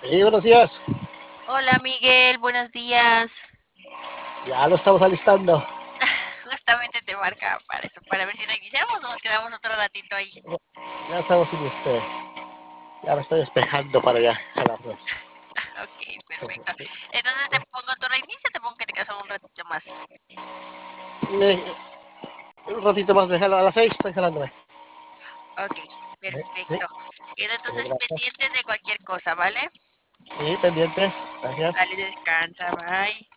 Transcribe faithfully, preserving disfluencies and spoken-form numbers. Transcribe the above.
Sí, buenos días. Hola Miguel, buenos días. Ya lo estamos alistando. Justamente te marca para eso, para ver si reiniciamos o nos quedamos otro ratito ahí. Ya estamos en este. Ya me estoy despejando para ya jalarnos. Ok, perfecto. Entonces te pongo tu reinicio, te pongo que te quedas un ratito más. Eh, un ratito más de jalar a las seis, estoy jalándome. Ok, Eh, Sí, perfecto. Quedo eh, entonces gracias. pendiente de cualquier cosa, ¿vale? Sí, pendiente. Gracias. Dale, descansa, bye.